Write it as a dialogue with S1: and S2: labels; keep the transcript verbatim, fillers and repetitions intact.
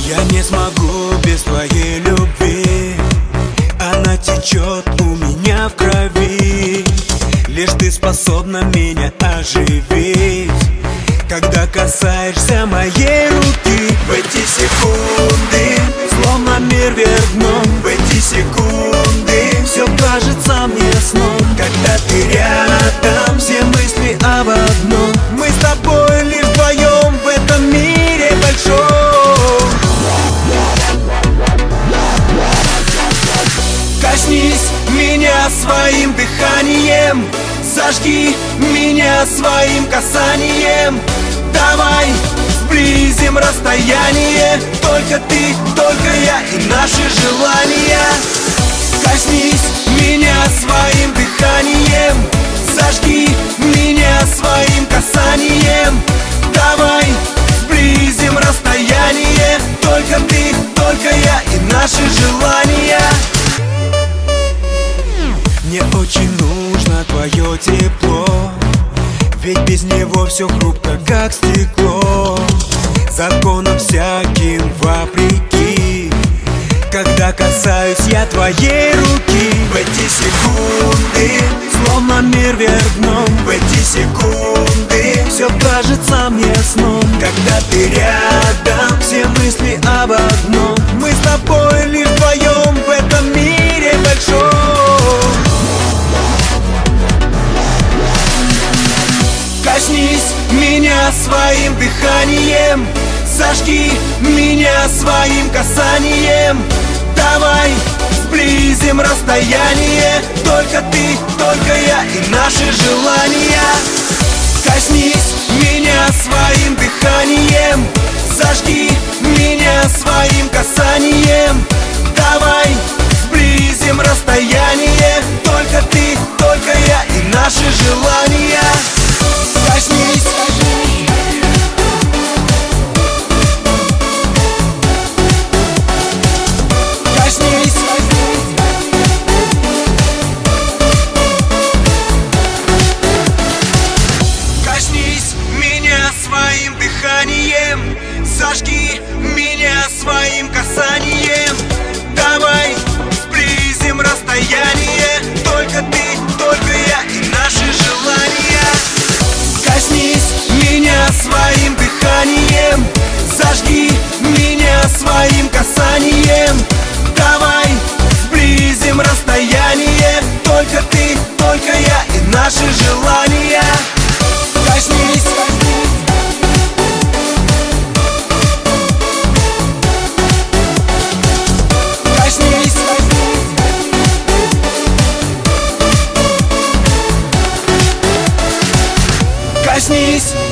S1: Я не смогу без твоей любви, она течет у меня в крови. Лишь ты способна меня оживить, когда касаешься моей руки. В эти секунды, словно мир вверх дном, в эти секунды все кажется мне сном. Когда ты рядом, все мысли об одном. Мы с тобой лишь вдвоем в этом мире большом. Коснись меня своим дыханием, зажги меня своим касанием. Давай сблизим расстояние, только ты, только я и наши желания. Коснись меня своим дыханием, зажги меня своим касанием. Давай сблизим расстояние, только ты, только я и наши желания. Мне очень нужно твое тепло, ведь без него все хрупко, как стекло. Законам всяким вопреки, когда касаюсь я твоей руки. В эти секунды, словно мир вверх дном, в эти секунды все кажется мне сном. Когда ты рядом, все мысли об одном. Мы с тобой лишь вдвоем в этом мире большом. Коснись меня своим дыханием, зажги меня своим касанием. Давай сблизим расстояние, только ты, только я и наши желания. Коснись меня своим дыханием, зажги меня своим касанием. Давай сблизим расстояние, только ты, только я и наши желания. Коснись, коснись, коснись меня своим дыханием, зажги меня своим касанием. Давай сблизим расстояние, только ты, только я и наши желания. Коснись меня своим дыханием, зажги меня своим касанием. Давай сблизим расстояние, только ты, только я и наши желания. Коснись, коснись, коснись.